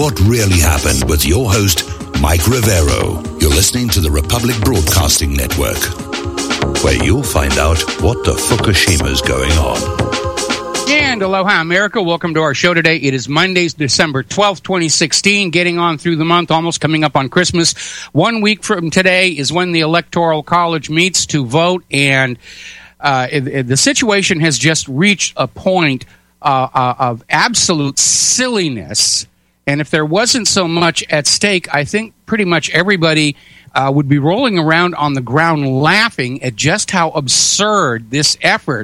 what really happened with your host, Mike Rivero. You're listening to the Republic Broadcasting Network, where you'll find out what the Fukushima's going on. And aloha, America. Welcome to our show today. It is Monday, December 12th, 2016, getting on through the month, almost coming up on Christmas. 1 week from today is when the Electoral College meets to vote, and the situation has just reached a point of absolute silliness. And if there wasn't so much at stake, I think pretty much everybody would be rolling around on the ground laughing at just how absurd this effort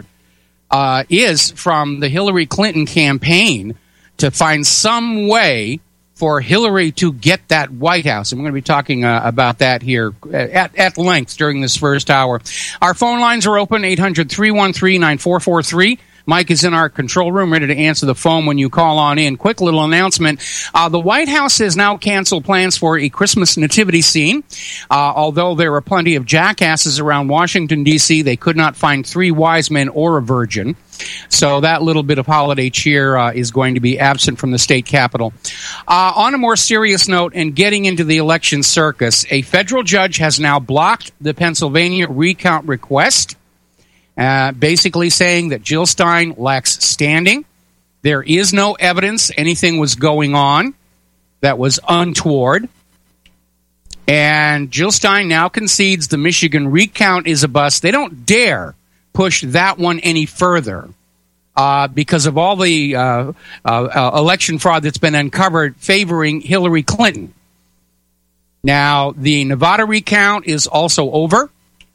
is from the Hillary Clinton campaign to find some way for Hillary to get that White House. And we're going to be talking about that here at length during this first hour. Our phone lines are open, 800-313-9443. Mike is in our control room, ready to answer the phone when you call on in. Quick little announcement. The White House has now canceled plans for a Christmas nativity scene. Although there are plenty of jackasses around Washington, D.C., they could not find 3 wise men or a virgin. So that little bit of holiday cheer is going to be absent from the state capitol. On a more serious note, and getting into the election circus, a federal judge has now blocked the Pennsylvania recount request, basically saying that Jill Stein lacks standing. There is no evidence anything was going on that was untoward. And Jill Stein now concedes the Michigan recount is a bust. They don't dare push that one any further because of all the election fraud that's been uncovered favoring Hillary Clinton. Now, the Nevada recount is also over.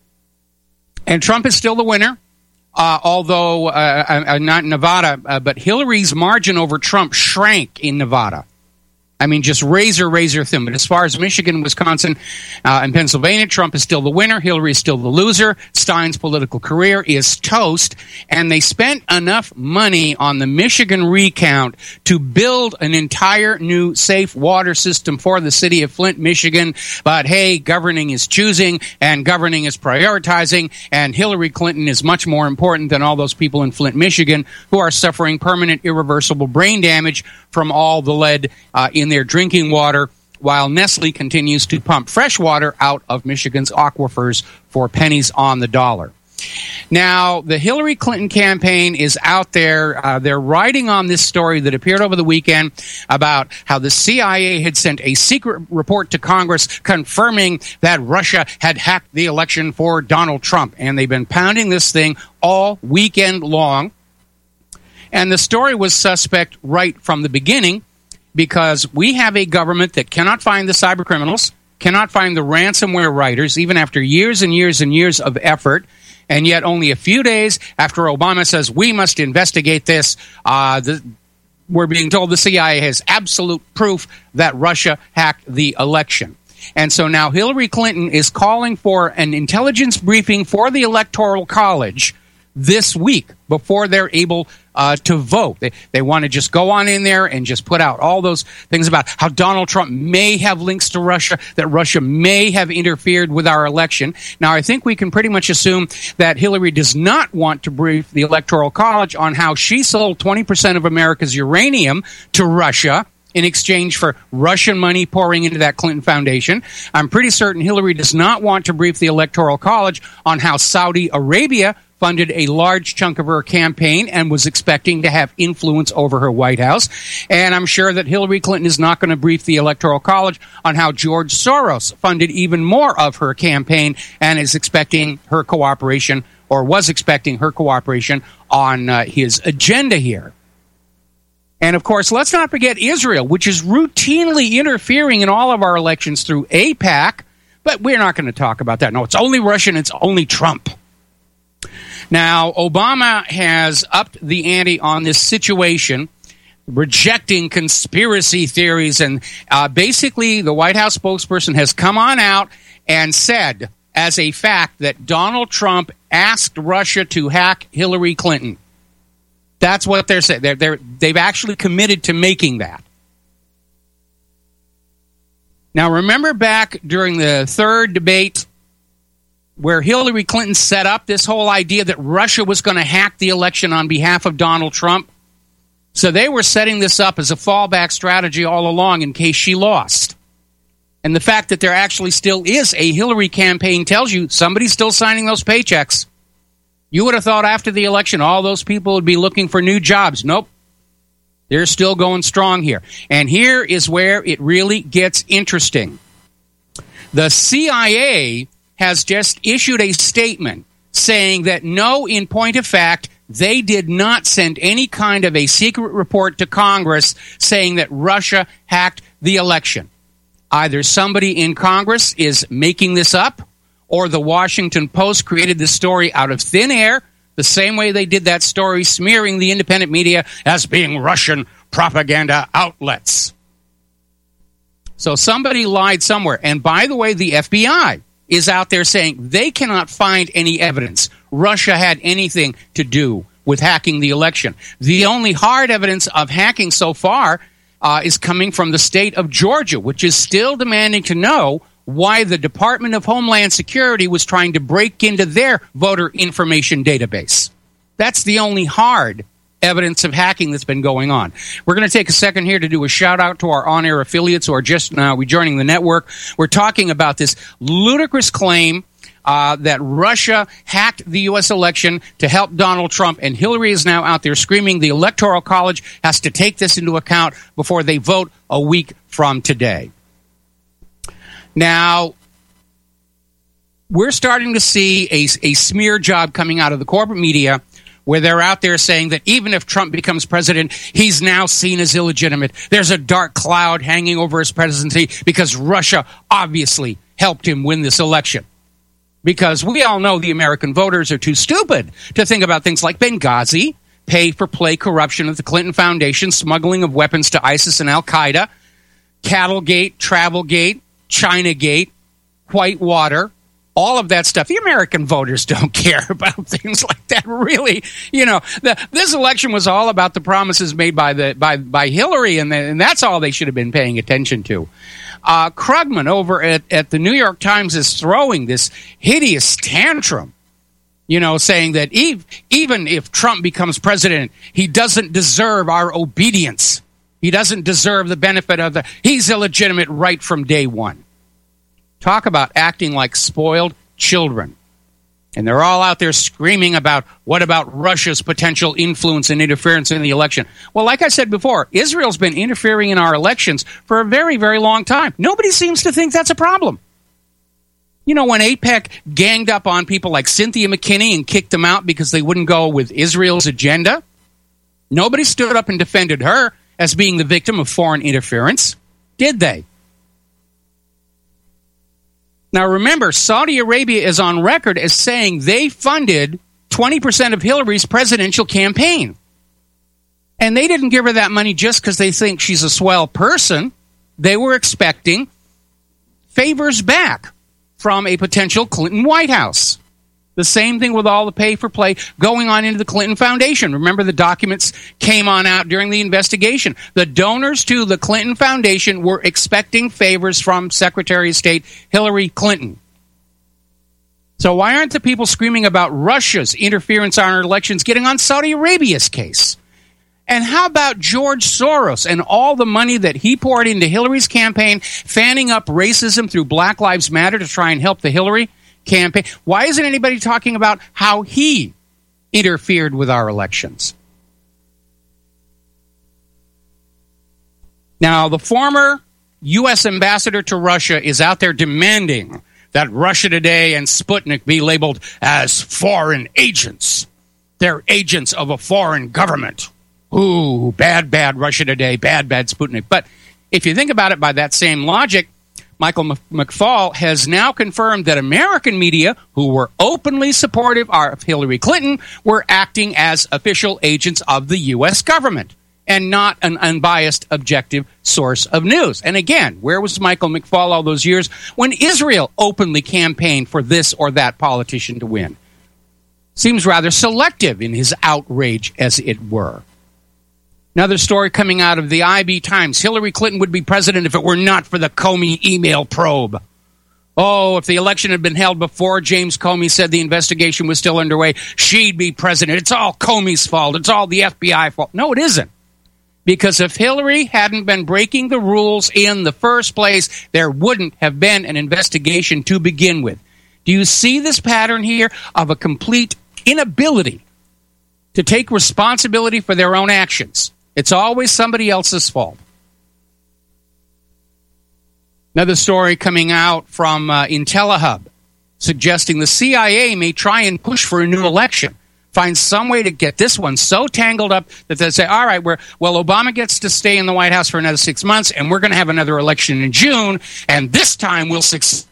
And Trump is still the winner, although not in Nevada, but Hillary's margin over Trump shrank in Nevada. I mean, just razor thin. But as far as Michigan, Wisconsin, and Pennsylvania, Trump is still the winner. Hillary is still the loser. Stein's political career is toast. And they spent enough money on the Michigan recount to build an entire new safe water system for the city of Flint, Michigan. But hey, governing is choosing and governing is prioritizing. And Hillary Clinton is much more important than all those people in Flint, Michigan who are suffering permanent, irreversible brain damage from all the lead in their drinking water, while Nestle continues to pump fresh water out of Michigan's aquifers for pennies on the dollar. Now, the Hillary Clinton campaign is out there. They're riding on this story that appeared over the weekend about how the CIA had sent a secret report to Congress confirming that Russia had hacked the election for Donald Trump. And they've been pounding this thing all weekend long. And the story was suspect right from the beginning, because we have a government that cannot find the cyber criminals, cannot find the ransomware writers, even after years and years and years of effort. And yet only a few days after Obama says we must investigate this, we're being told the CIA has absolute proof that Russia hacked the election. And so now Hillary Clinton is calling for an intelligence briefing for the Electoral College this week before they're able to vote. They want to just go on in there and just put out all those things about how Donald Trump may have links to Russia, that Russia may have interfered with our election. Now, I think we can pretty much assume that Hillary does not want to brief the Electoral College on how she sold 20% of America's uranium to Russia in exchange for Russian money pouring into that Clinton Foundation. I'm pretty certain Hillary does not want to brief the Electoral College on how Saudi Arabia funded a large chunk of her campaign and was expecting to have influence over her White House. And I'm sure that Hillary Clinton is not going to brief the Electoral College on how George Soros funded even more of her campaign and is expecting her cooperation, or was expecting her cooperation on his agenda here. And, of course, let's not forget Israel, which is routinely interfering in all of our elections through AIPAC, but we're not going to talk about that. No, it's only Russia and it's only Trump. Now, Obama has upped the ante on this situation, rejecting conspiracy theories, and basically the White House spokesperson has come on out and said, as a fact, that Donald Trump asked Russia to hack Hillary Clinton. That's what they're saying. They've actually committed to making that. Now, remember back during the third debate where Hillary Clinton set up this whole idea that Russia was going to hack the election on behalf of Donald Trump? So they were setting this up as a fallback strategy all along in case she lost. And the fact that there actually still is a Hillary campaign tells you somebody's still signing those paychecks. You would have thought after the election all those people would be looking for new jobs. Nope. They're still going strong here. And here is where it really gets interesting. The CIA has just issued a statement saying that no, in point of fact, they did not send any kind of a secret report to Congress saying that Russia hacked the election. Either somebody in Congress is making this up, or the Washington Post created this story out of thin air, the same way they did that story smearing the independent media as being Russian propaganda outlets. So somebody lied somewhere. And by the way, the FBI is out there saying they cannot find any evidence Russia had anything to do with hacking the election. The only hard evidence of hacking so far is coming from the state of Georgia, which is still demanding to know why the Department of Homeland Security was trying to break into their voter information database. That's the only hard evidence of hacking that's been going on. We're going to take a second here to do a shout out to our on-air affiliates who are just now rejoining the network. We're talking about this ludicrous claim that Russia hacked the U.S. election to help Donald Trump, and Hillary is now out there screaming the Electoral College has to take this into account before they vote a week from today. Now, we're starting to see a smear job coming out of the corporate media where they're out there saying that even if Trump becomes president, he's now seen as illegitimate. There's a dark cloud hanging over his presidency because Russia obviously helped him win this election. Because we all know the American voters are too stupid to think about things like Benghazi, pay-for-play corruption of the Clinton Foundation, smuggling of weapons to ISIS and Al-Qaeda, Cattlegate, Travelgate, Chinagate, Whitewater, all of that stuff. The American voters don't care about things like that, really. You know, this election was all about the promises made by Hillary, and that's all they should have been paying attention to. Krugman over at the New York Times is throwing this hideous tantrum, you know, saying that even if Trump becomes president, he doesn't deserve our obedience. He doesn't deserve the benefit of he's illegitimate right from day one. Talk about acting like spoiled children. And they're all out there screaming about what about Russia's potential influence and interference in the election. Well, like I said before, Israel's been interfering in our elections for a very, very long time. Nobody seems to think that's a problem. You know, when AIPAC ganged up on people like Cynthia McKinney and kicked them out because they wouldn't go with Israel's agenda, nobody stood up and defended her as being the victim of foreign interference, did they? Now, remember, Saudi Arabia is on record as saying they funded 20% of Hillary's presidential campaign. And they didn't give her that money just because they think she's a swell person. They were expecting favors back from a potential Clinton White House. The same thing with all the pay-for-play going on into the Clinton Foundation. Remember, the documents came on out during the investigation. The donors to the Clinton Foundation were expecting favors from Secretary of State Hillary Clinton. So why aren't the people screaming about Russia's interference on our elections getting on Saudi Arabia's case? And how about George Soros and all the money that he poured into Hillary's campaign, fanning up racism through Black Lives Matter to try and help the Hillary campaign? Why isn't anybody talking about how he interfered with our elections? Now, the former U.S. ambassador to Russia is out there demanding that Russia Today and Sputnik be labeled as foreign agents. They're agents of a foreign government. Ooh, bad, bad Russia Today, bad, bad Sputnik. But if you think about it by that same logic, Michael McFaul has now confirmed that American media, who were openly supportive of Hillary Clinton, were acting as official agents of the U.S. government and not an unbiased, objective source of news. And again, where was Michael McFaul all those years when Israel openly campaigned for this or that politician to win? Seems rather selective in his outrage, as it were. Another story coming out of the IB Times. Hillary Clinton would be president if it were not for the Comey email probe. Oh, if the election had been held before James Comey said the investigation was still underway, she'd be president. It's all Comey's fault. It's all the FBI fault. No, it isn't. Because if Hillary hadn't been breaking the rules in the first place, there wouldn't have been an investigation to begin with. Do you see this pattern here of a complete inability to take responsibility for their own actions? It's always somebody else's fault. Another story coming out from IntelliHub suggesting the CIA may try and push for a new election, find some way to get this one so tangled up that they say, all right, Obama gets to stay in the White House for another 6 months, and we're going to have another election in June, and this time we'll succeed.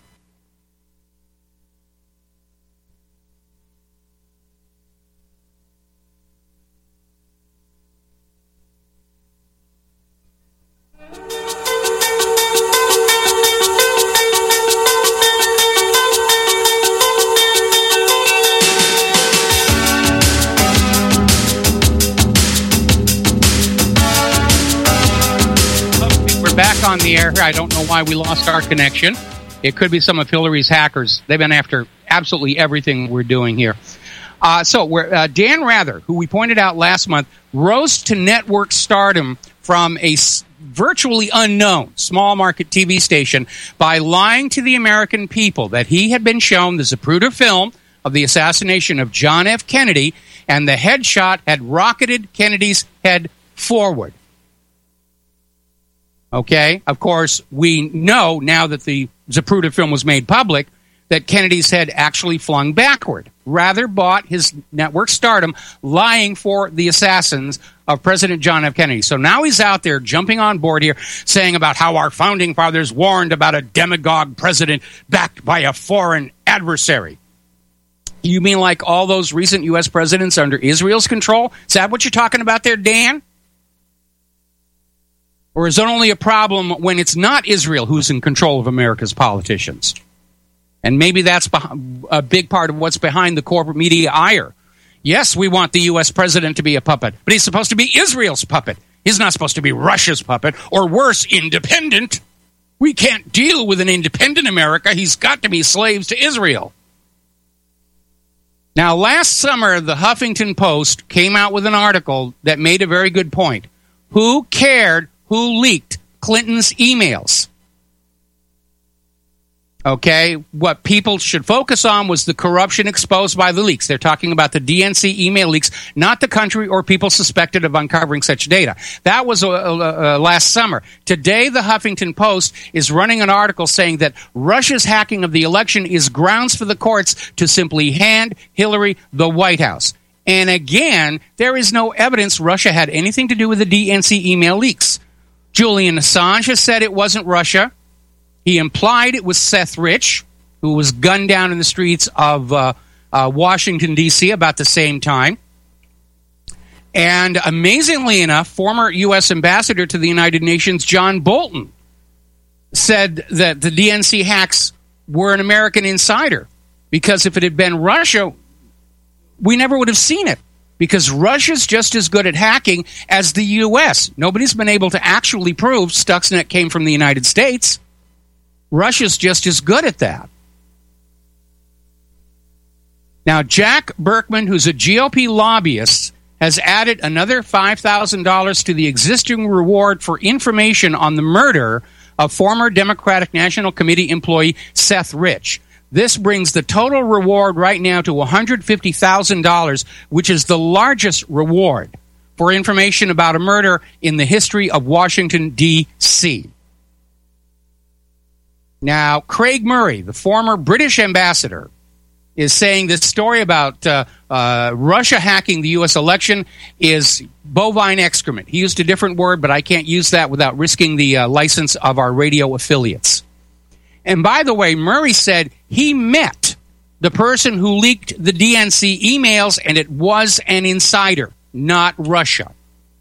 Back on the air here. I don't know why we lost our connection. It could be some of Hillary's hackers. They've been after absolutely everything we're doing here. Dan Rather, who we pointed out last month, rose to network stardom from a virtually unknown small market TV station by lying to the American people that he had been shown the Zapruder film of the assassination of John F. Kennedy, and the headshot had rocketed Kennedy's head forward. Okay, of course, we know now that the Zapruder film was made public that Kennedy's head actually flung backward. Rather bought his network stardom lying for the assassins of President John F. Kennedy. So now he's out there jumping on board here saying about how our founding fathers warned about a demagogue president backed by a foreign adversary. You mean like all those recent U.S. presidents under Israel's control? Is that what you're talking about there, Dan? Or is it only a problem when it's not Israel who's in control of America's politicians? And maybe that's a big part of what's behind the corporate media ire. Yes, we want the U.S. president to be a puppet, but he's supposed to be Israel's puppet. He's not supposed to be Russia's puppet, or worse, independent. We can't deal with an independent America. He's got to be slaves to Israel. Now, last summer, the Huffington Post came out with an article that made a very good point. Who cared who leaked Clinton's emails? Okay, what people should focus on was the corruption exposed by the leaks. They're talking about the DNC email leaks, not the country or people suspected of uncovering such data. That was last summer. Today, the Huffington Post is running an article saying that Russia's hacking of the election is grounds for the courts to simply hand Hillary the White House. And again, there is no evidence Russia had anything to do with the DNC email leaks. Julian Assange has said it wasn't Russia. He implied it was Seth Rich, who was gunned down in the streets of Washington, D.C. about the same time. And amazingly enough, former U.S. Ambassador to the United Nations, John Bolton, said that the DNC hacks were an American insider. Because if it had been Russia, we never would have seen it. Because Russia's just as good at hacking as the U.S. Nobody's been able to actually prove Stuxnet came from the United States. Russia's just as good at that. Now, Jack Berkman, who's a GOP lobbyist, has added another $5,000 to the existing reward for information on the murder of former Democratic National Committee employee Seth Rich. This brings the total reward right now to $150,000, which is the largest reward for information about a murder in the history of Washington, D.C. Now, Craig Murray, the former British ambassador, is saying this story about Russia hacking the U.S. election is bovine excrement. He used a different word, but I can't use that without risking the license of our radio affiliates. And by the way, Murray said he met the person who leaked the DNC emails, and it was an insider, not Russia.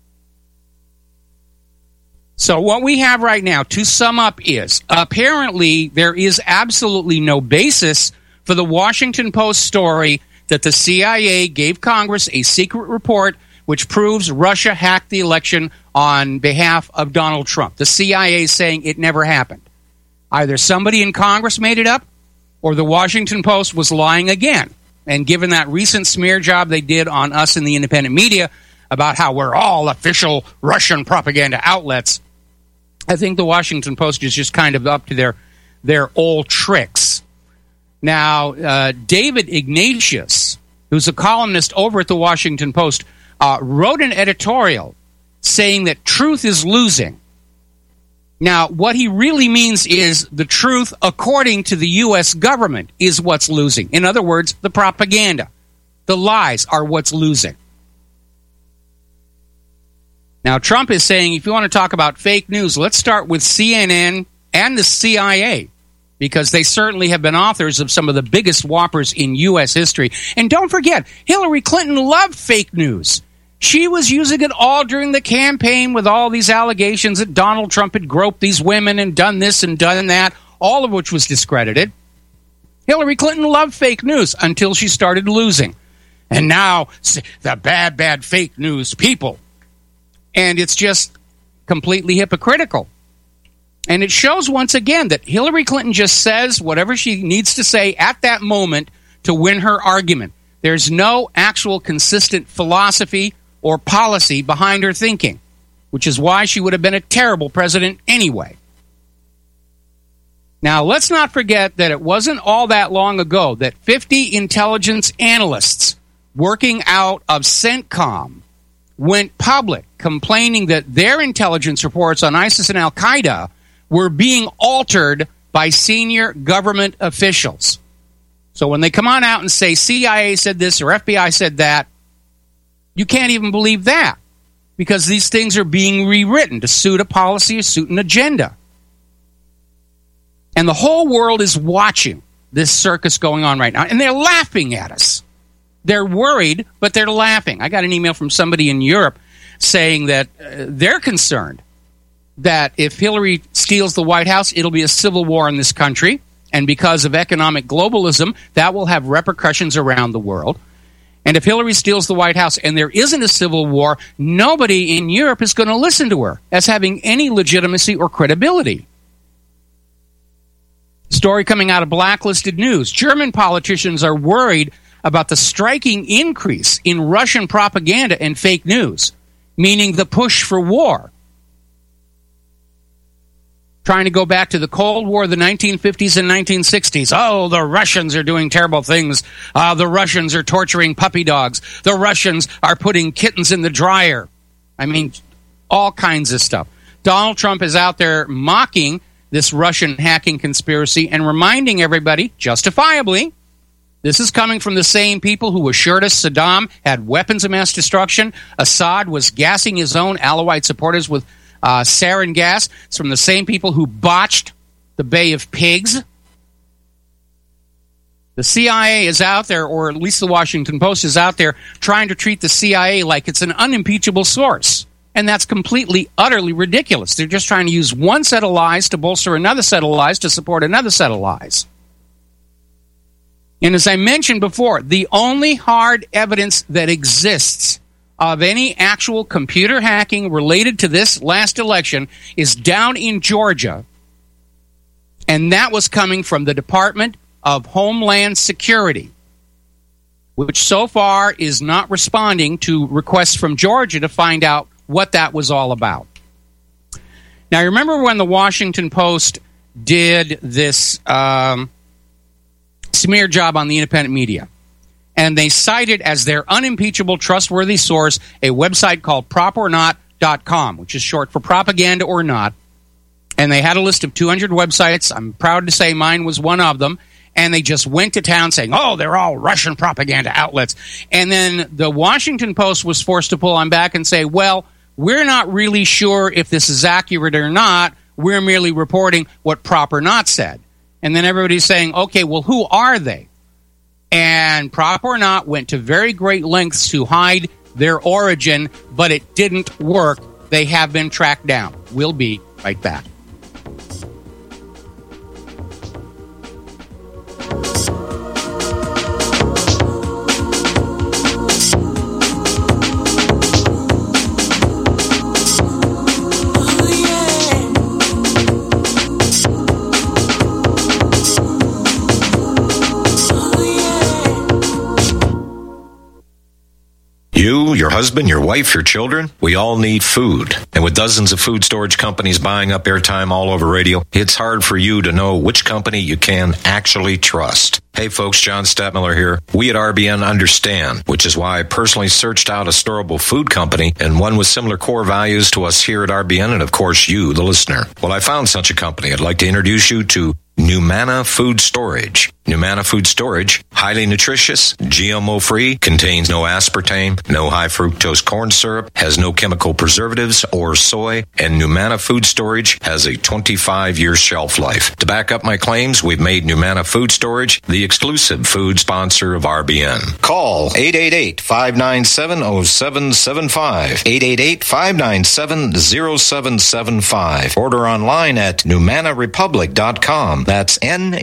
So what we have right now, to sum up, is apparently there is absolutely no basis for the Washington Post story that the CIA gave Congress a secret report which proves Russia hacked the election on behalf of Donald Trump. The CIA is saying it never happened. Either somebody in Congress made it up, or the Washington Post was lying again. And given that recent smear job they did on us in the independent media, about how we're all official Russian propaganda outlets. I think the Washington Post is just kind of up to their old tricks. Now, David Ignatius, who's a columnist over at the Washington Post, wrote an editorial saying that truth is losing. Now, what he really means is the truth, according to the U.S. government, is what's losing. In other words, the propaganda, the lies are what's losing. Now, Trump is saying, if you want to talk about fake news, let's start with CNN and the CIA, because they certainly have been authors of some of the biggest whoppers in U.S. history. And don't forget, Hillary Clinton loved fake news. She was using it all during the campaign with all these allegations that Donald Trump had groped these women and done this and done that, all of which was discredited. Hillary Clinton loved fake news until she started losing. And now, the bad fake news people. And it's just completely hypocritical. And it shows once again that Hillary Clinton just says whatever she needs to say at that moment to win her argument. There's no actual consistent philosophy or policy behind her thinking, which is why she would have been a terrible president anyway. Now, let's not forget that it wasn't all that long ago that 50 intelligence analysts working out of CENTCOM went public complaining that their intelligence reports on ISIS and Al-Qaeda were being altered by senior government officials. So when they come on out and say CIA said this or FBI said that, you can't even believe that, because these things are being rewritten to suit a policy or suit an agenda. And the whole world is watching this circus going on right now, and they're laughing at us. They're worried, but they're laughing. I got an email from somebody in Europe saying that they're concerned that if Hillary steals the White House, it'll be a civil war in this country, and because of economic globalism, that will have repercussions around the world. And if Hillary steals the White House and there isn't a civil war, nobody in Europe is going to listen to her as having any legitimacy or credibility. Story coming out of Blacklisted News. German politicians are worried about the striking increase in Russian propaganda and fake news, meaning the push for war. Trying to go back to the Cold War, the 1950s and 1960s. Oh, the Russians are doing terrible things. The Russians are torturing puppy dogs. The Russians are putting kittens in the dryer. I mean, all kinds of stuff. Donald Trump is out there mocking this Russian hacking conspiracy and reminding everybody, justifiably, this is coming from the same people who assured us Saddam had weapons of mass destruction. Assad was gassing his own Alawite supporters with sarin gas. It's from the same people who botched the Bay of Pigs. The CIA is out there, or at least the Washington Post is out there, trying to treat the CIA like it's an unimpeachable source. And that's completely, utterly ridiculous. They're just trying to use one set of lies to bolster another set of lies to support another set of lies. And as I mentioned before, the only hard evidence that exists of any actual computer hacking related to this last election is down in Georgia. And that was coming from the Department of Homeland Security, which so far is not responding to requests from Georgia to find out what that was all about. Now, remember when the Washington Post did this smear job on the independent media? And they cited as their unimpeachable, trustworthy source a website called propornot.com, which is short for propaganda or not. And they had a list of 200 websites. I'm proud to say mine was one of them. And they just went to town saying, oh, they're all Russian propaganda outlets. And then the Washington Post was forced to pull on back and say, well, we're not really sure if this is accurate or not. We're merely reporting what Propornot said. And then everybody's saying, okay, well, who are they? And Propornot went to very great lengths to hide their origin, but it didn't work. They have been tracked down. We'll be right back. You, your husband, your wife, your children, we all need food. And with dozens of food storage companies buying up airtime all over radio, it's hard for you to know which company you can actually trust. Hey folks, John Stadtmiller here. We at RBN understand, which is why I personally searched out a storable food company and one with similar core values to us here at RBN and of course you, the listener. Well, I found such a company. I'd like to introduce you to Numanna Food Storage. Numanna Food Storage, highly nutritious, GMO-free, contains no aspartame, no high-fructose corn syrup, has no chemical preservatives or soy, and Numanna Food Storage has a 25-year shelf life. To back up my claims, we've made Numanna Food Storage the exclusive food sponsor of RBN. Call 888-597-0775, 888-597-0775. Order online at NumannaRepublic.com. That's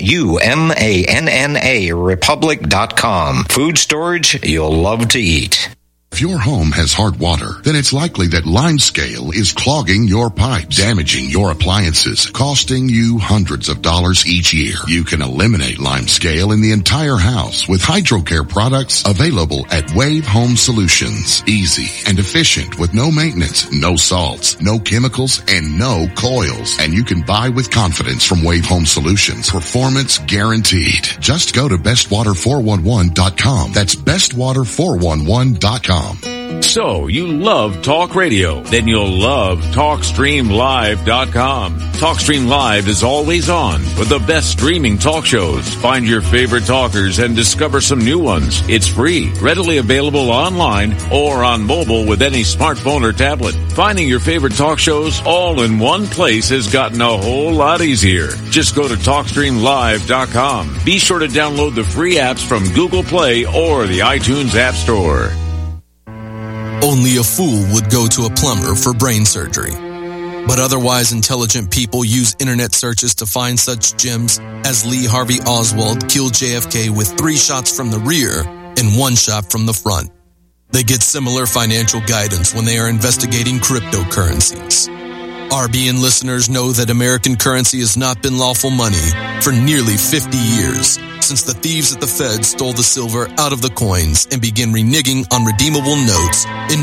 NUMANNA Republic.com. Food storage you'll love to eat. If your home has hard water, then it's likely that Limescale is clogging your pipes, damaging your appliances, costing you hundreds of dollars each year. You can eliminate Limescale in the entire house with HydroCare products available at Wave Home Solutions. Easy and efficient with no maintenance, no salts, no chemicals, and no coils. And you can buy with confidence from Wave Home Solutions. Performance guaranteed. Just go to bestwater411.com. That's bestwater411.com. So, you love talk radio? Then you'll love TalkStreamLive.com. TalkStream Live is always on with the best streaming talk shows. Find your favorite talkers and discover some new ones. It's free, readily available online or on mobile with any smartphone or tablet. Finding your favorite talk shows all in one place has gotten a whole lot easier. Just go to TalkStreamLive.com. Be sure to download the free apps from Google Play or the iTunes App Store. Only a fool would go to a plumber for brain surgery. But otherwise intelligent people use internet searches to find such gems as Lee Harvey Oswald killed JFK with 3 shots from the rear and 1 shot from the front. They get similar financial guidance when they are investigating cryptocurrencies. RBN listeners know that American currency has not been lawful money for nearly 50 years, since the thieves at the Fed stole the silver out of the coins and began reneging on redeemable notes in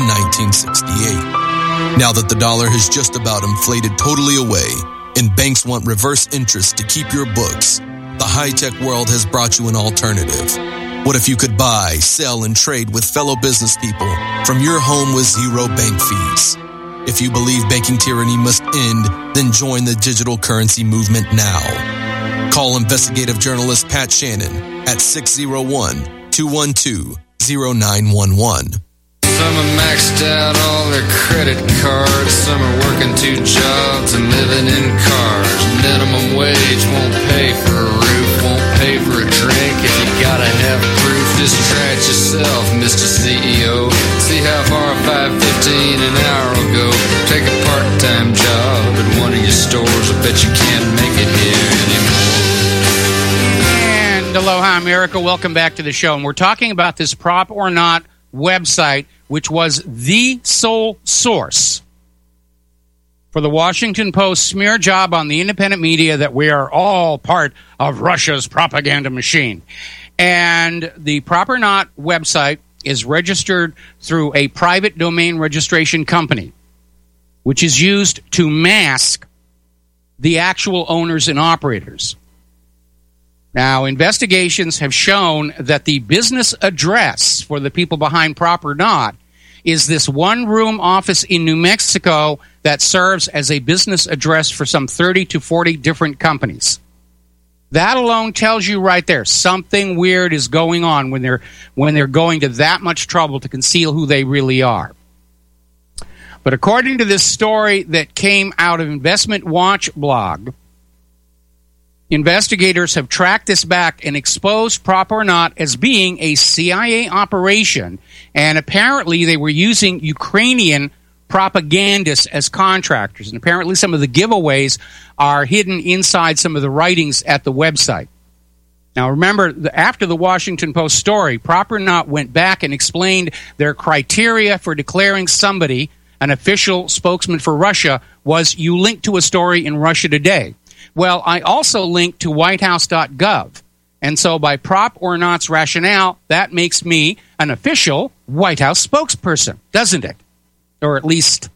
1968. Now that the dollar has just about inflated totally away and banks want reverse interest to keep your books, the high-tech world has brought you an alternative. What if you could buy, sell, and trade with fellow business people from your home with zero bank fees? If you believe banking tyranny must end, then join the digital currency movement now. Call investigative journalist Pat Shannon at 601-212-0911. Some are maxed out all their credit cards. Some are working 2 jobs and living in cars. Minimum wage won't pay for a roof, won't pay for a drink. If you gotta have proof, just try it yourself, Mr. CEO. See how far 5.15 an hour will go. Take a part-time job at one of your stores. I bet you can't make it here anymore. And aloha, America. Welcome back to the show. And we're talking about this Prop or Not website, which was the sole source for the Washington Post smear job on the independent media that we are all part of Russia's propaganda machine. And the Prop or Not website is registered through a private domain registration company, which is used to mask the actual owners and operators. Now, investigations have shown that the business address for the people behind Prop or Not is this one-room office in New Mexico that serves as a business address for some 30 to 40 different companies. That alone tells you right there something weird is going on when they're going to that much trouble to conceal who they really are. But according to this story that came out of Investment Watch blog, investigators have tracked this back and exposed Prop or Not as being a CIA operation, and apparently they were using Ukrainian propagandists as contractors. And apparently some of the giveaways are hidden inside some of the writings at the website. Now remember, after the Washington Post story, Prop or Not went back and explained their criteria for declaring somebody an official spokesman for Russia was you link to a story in Russia Today. Well, I also linked to whitehouse.gov. And so by Prop or Not's rationale, that makes me an official White House spokesperson, doesn't it? Or at least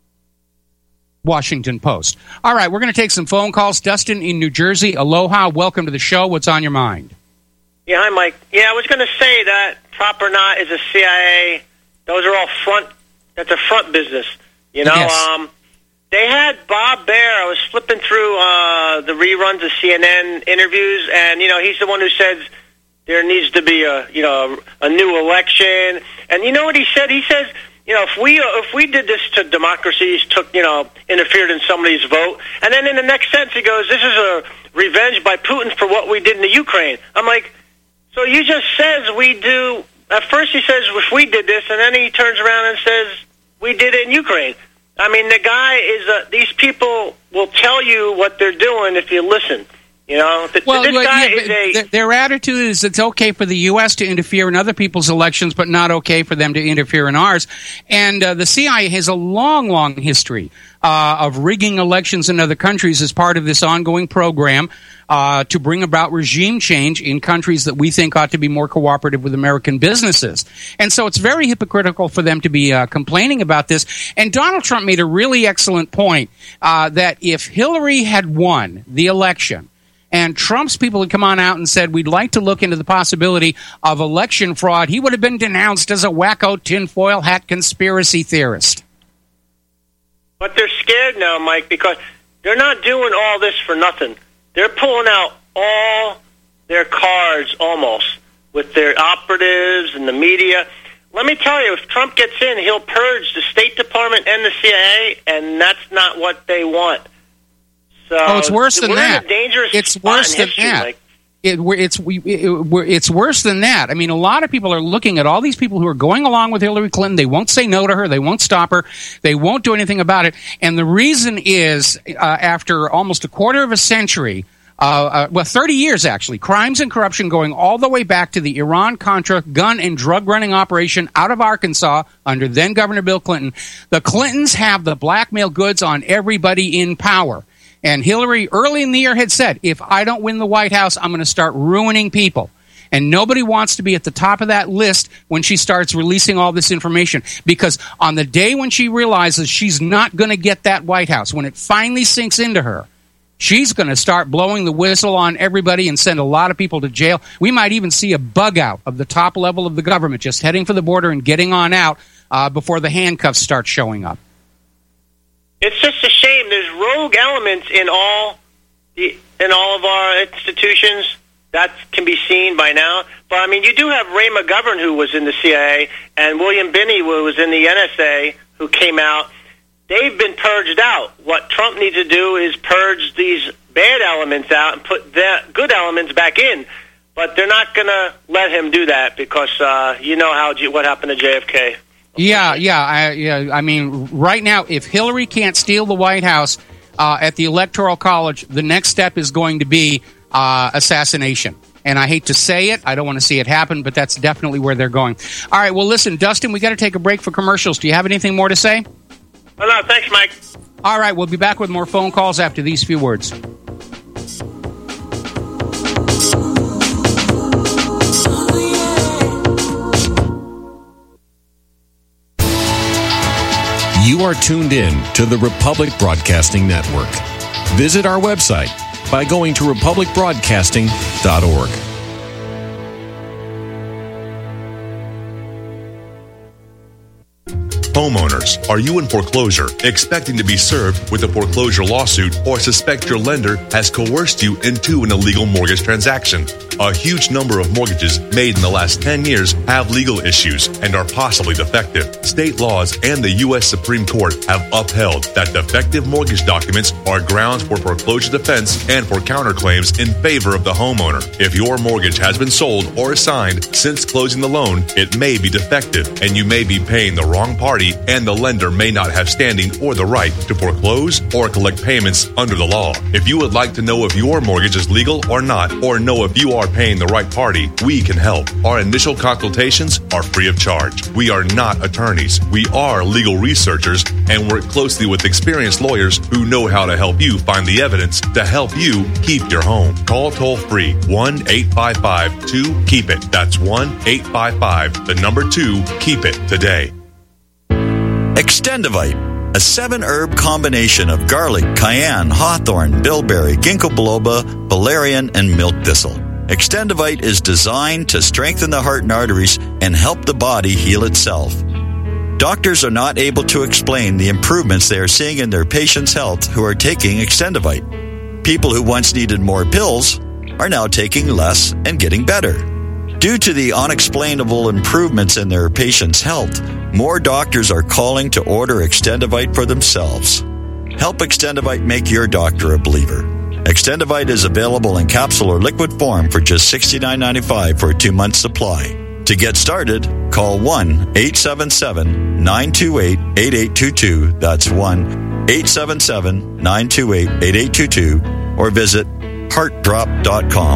Washington Post. All right, we're going to take some phone calls. Dustin in New Jersey, aloha. Welcome to the show. What's on your mind? Yeah, hi, Mike. Yeah, I was going to say that Prop or Not is a CIA. Those are all that's a front business. You know, Yes. They had Bob Baer. I was flipping through the reruns of CNN interviews, and, you know, he's the one who says there needs to be a new election. And you know what he said? He says, you know, if we did this to democracies, interfered in somebody's vote, and then in the next sentence he goes, this is a revenge by Putin for what we did in the Ukraine. I'm like, so you just says we do. At first he says if we did this, and then he turns around and says we did it in Ukraine. I mean, the guy is. These people will tell you what they're doing if you listen. You know, their attitude is it's okay for the U.S. to interfere in other people's elections, but not okay for them to interfere in ours. And the CIA has a long, long history of rigging elections in other countries as part of this ongoing program to bring about regime change in countries that we think ought to be more cooperative with American businesses. And so it's very hypocritical for them to be complaining about this. And Donald Trump made a really excellent point that if Hillary had won the election, and Trump's people had come on out and said, we'd like to look into the possibility of election fraud, he would have been denounced as a wacko tinfoil hat conspiracy theorist. But they're scared now, Mike, because they're not doing all this for nothing. They're pulling out all their cards almost with their operatives and the media. Let me tell you, if Trump gets in, he'll purge the State Department and the CIA, and that's not what they want. So it's worse than that. It's worse than that. Like, it's worse than that. I mean, a lot of people are looking at all these people who are going along with Hillary Clinton. They won't say no to her. They won't stop her. They won't do anything about it. And the reason is, after almost a quarter of a century, 30 years actually, crimes and corruption going all the way back to the Iran-Contra gun and drug running operation out of Arkansas under then Governor Bill Clinton, the Clintons have the blackmail goods on everybody in power. And Hillary, early in the year, had said, if I don't win the White House, I'm going to start ruining people. And nobody wants to be at the top of that list when she starts releasing all this information. Because on the day when she realizes she's not going to get that White House, when it finally sinks into her, she's going to start blowing the whistle on everybody and send a lot of people to jail. We might even see a bug out of the top level of the government just heading for the border and getting on out before the handcuffs start showing up. It's just a shame. There's rogue elements in all of our institutions. That can be seen by now. But, I mean, you do have Ray McGovern, who was in the CIA, and William Binney, who was in the NSA, who came out. They've been purged out. What Trump needs to do is purge these bad elements out and put the good elements back in. But they're not going to let him do that because you know what happened to JFK. I mean, right now, if Hillary can't steal the White House at the Electoral College, the next step is going to be assassination. And I hate to say it. I don't want to see it happen, but that's definitely where they're going. All right, well, listen, Dustin, we got to take a break for commercials. Do you have anything more to say? Oh, no, thanks, Mike. All right, we'll be back with more phone calls after these few words. You are tuned in to the Republic Broadcasting Network. Visit our website by going to republicbroadcasting.org. Homeowners, are you in foreclosure, expecting to be served with a foreclosure lawsuit, or suspect your lender has coerced you into an illegal mortgage transaction? A huge number of mortgages made in the last 10 years have legal issues and are possibly defective. State laws and the U.S. Supreme Court have upheld that defective mortgage documents are grounds for foreclosure defense and for counterclaims in favor of the homeowner. If your mortgage has been sold or assigned since closing the loan, it may be defective and you may be paying the wrong party party, and the lender may not have standing or the right to foreclose or collect payments under the law. If you would like to know if your mortgage is legal or not, or know if you are paying the right party, we can help. Our initial consultations are free of charge. We are not attorneys. We are legal researchers and work closely with experienced lawyers who know how to help you find the evidence to help you keep your home. Call toll-free 1-855-2-KEEP-IT. That's 1-855-2-KEEP-IT today. Extendivite, a 7-herb combination of garlic, cayenne, hawthorn, bilberry, ginkgo biloba, valerian, and milk thistle. Extendivite is designed to strengthen the heart and arteries and help the body heal itself. Doctors are not able to explain the improvements they are seeing in their patients' health who are taking Extendivite. People who once needed more pills are now taking less and getting better. Due to the unexplainable improvements in their patients' health, more doctors are calling to order Extendivite for themselves. Help Extendivite make your doctor a believer. Extendivite is available in capsule or liquid form for just $69.95 for a 2-month supply. To get started, call 1-877-928-8822. That's 1-877-928-8822. Or visit heartdrop.com.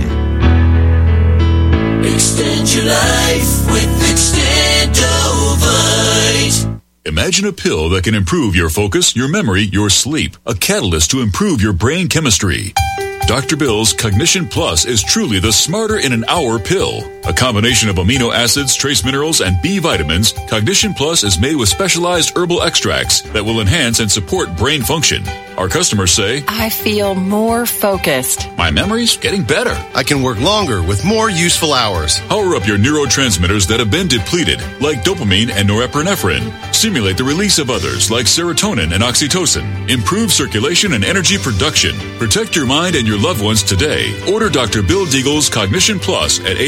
Extend your life with Extendovite. Imagine a pill that can improve your focus, your memory, your sleep. A catalyst to improve your brain chemistry. Dr. Bill's Cognition Plus is truly the smarter in an hour pill. A combination of amino acids, trace minerals, and B vitamins, Cognition Plus is made with specialized herbal extracts that will enhance and support brain function. Our customers say, I feel more focused. My memory's getting better. I can work longer with more useful hours. Power up your neurotransmitters that have been depleted, like dopamine and norepinephrine. Stimulate the release of others, like serotonin and oxytocin. Improve circulation and energy production. Protect your mind and your loved ones today. Order Dr. Bill Deagle's Cognition Plus at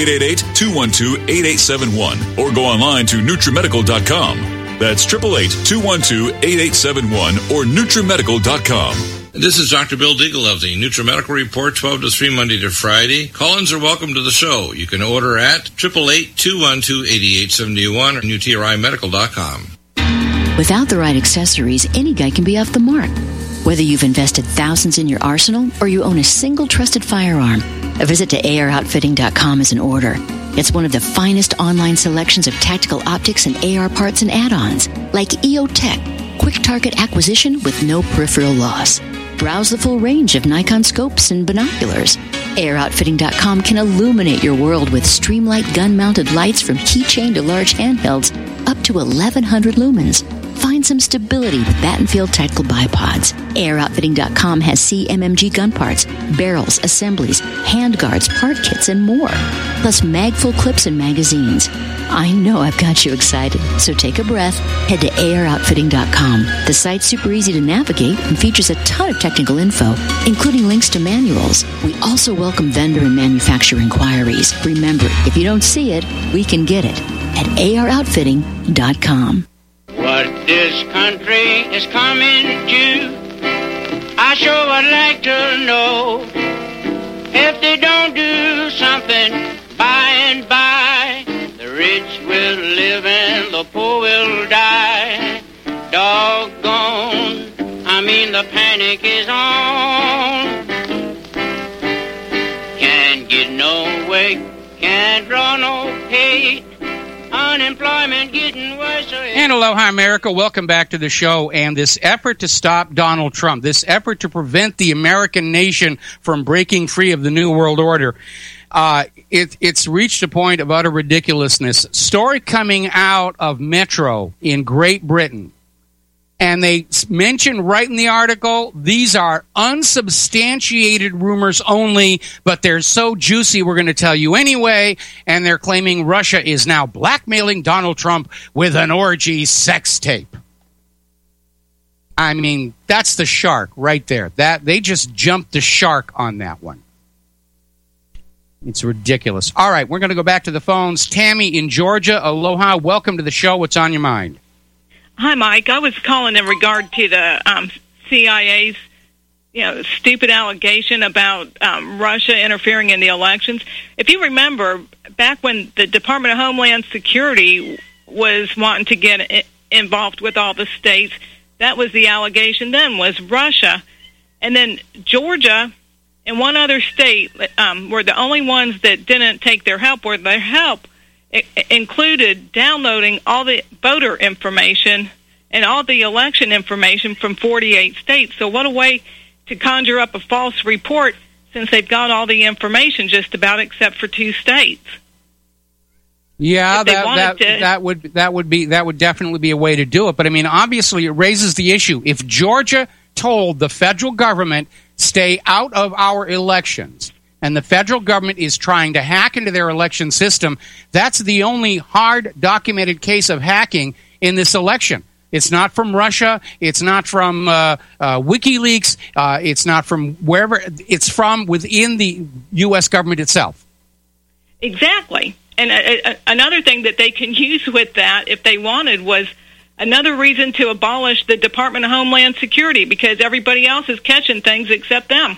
888-212-8871 or go online to NutriMedical.com. That's 888-212-8871 or NutriMedical.com. This is Dr. Bill Deagle of the NutriMedical Report, 12 to 3, Monday to Friday. Call-ins are welcome to the show. You can order at 888-212-8871 or NutriMedical.com. Without the right accessories, any guy can be off the mark. Whether you've invested thousands in your arsenal or you own a single trusted firearm, a visit to AROutfitting.com is in order. It's one of the finest online selections of tactical optics and AR parts and add-ons, like EOTech, quick target acquisition with no peripheral loss. Browse the full range of Nikon scopes and binoculars. AROutfitting.com can illuminate your world with Streamlight gun-mounted lights from keychain to large handhelds, up to 1,100 lumens. Find some stability with Battenfield Tactical Bipods. AROutfitting.com has CMMG gun parts, barrels, assemblies, handguards, part kits, and more. Plus mag-full clips and magazines. I know I've got you excited, so take a breath. Head to AROutfitting.com. The site's super easy to navigate and features a ton of technical info, including links to manuals. We also welcome vendor and manufacturer inquiries. Remember, if you don't see it, we can get it at AROutfitting.com. What this country is coming to, I sure would like to know. If they don't do something by and by, the rich will live and the poor will die. Doggone, I mean the panic is on. Can't get no way, can't draw no pay. Unemployment getting worse. And aloha, America. Welcome back to the show. And this effort to stop Donald Trump, this effort to prevent the American nation from breaking free of the New World Order, it's reached a point of utter ridiculousness. Story coming out of Metro in Great Britain. And they mention right in the article, these are unsubstantiated rumors only, but they're so juicy we're going to tell you anyway. And they're claiming Russia is now blackmailing Donald Trump with an orgy sex tape. I mean, that's the shark right there. That they just jumped the shark on that one. It's ridiculous. All right, we're going to go back to the phones. Tammy in Georgia, aloha. Welcome to the show. What's on your mind? Hi, Mike. I was calling in regard to the CIA's, stupid allegation about Russia interfering in the elections. If you remember, back when the Department of Homeland Security was wanting to get involved with all the states. That was the allegation then, was Russia. And then Georgia and one other state were the only ones that didn't take their help, where their help included downloading all the voter information and all the election information from 48 states. So what a way to conjure up a false report, since they've got all the information just about except for 2 states. Yeah, that would definitely be a way to do it. But I mean, obviously, it raises the issue. If Georgia told the federal government, stay out of our elections, and the federal government is trying to hack into their election system, that's the only hard documented case of hacking in this election. It's not from Russia. It's not from WikiLeaks. It's not from wherever. It's from within the U.S. government itself. Exactly. And another thing that they can use with that, if they wanted, was another reason to abolish the Department of Homeland Security, because everybody else is catching things except them.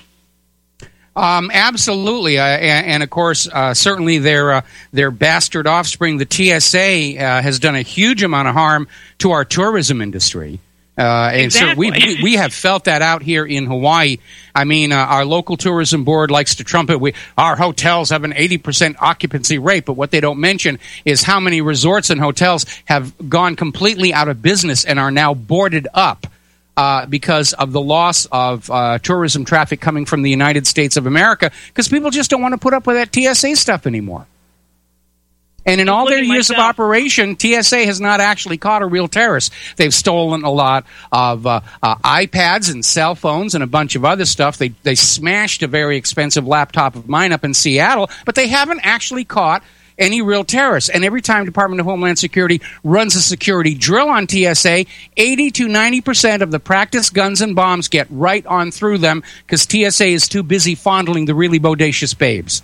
Absolutely, and of course, certainly their bastard offspring, the TSA, has done a huge amount of harm to our tourism industry. And so we have felt that out here in Hawaii. I mean, our local tourism board likes to trumpet. Our hotels have an 80% occupancy rate, but what they don't mention is how many resorts and hotels have gone completely out of business and are now boarded up because of the loss of tourism traffic coming from the United States of America, because people just don't want to put up with that TSA stuff anymore. And in all their years of operation, TSA has not actually caught a real terrorist. They've stolen a lot of iPads and cell phones and a bunch of other stuff. They smashed a very expensive laptop of mine up in Seattle, but they haven't actually caught any real terrorists. And every time Department of Homeland Security runs a security drill on TSA, 80 to 90% of the practice guns and bombs get right on through them, because TSA is too busy fondling the really bodacious babes.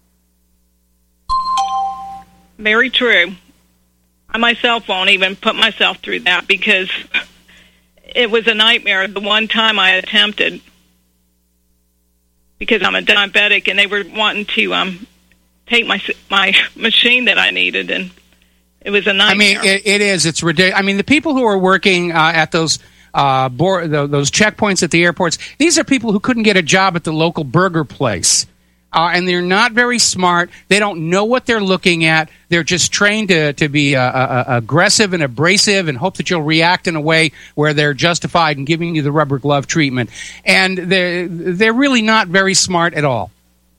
Very true. I myself won't even put myself through that, because it was a nightmare the one time I attempted, because I'm a diabetic, and they were wanting to take my machine that I needed, and it was a nightmare. I mean, it is. It's ridiculous. I mean, the people who are working at those checkpoints at the airports, these are people who couldn't get a job at the local burger place. And they're not very smart. They don't know what they're looking at. They're just trained to be aggressive and abrasive and hope that you'll react in a way where they're justified in giving you the rubber glove treatment. And they're really not very smart at all.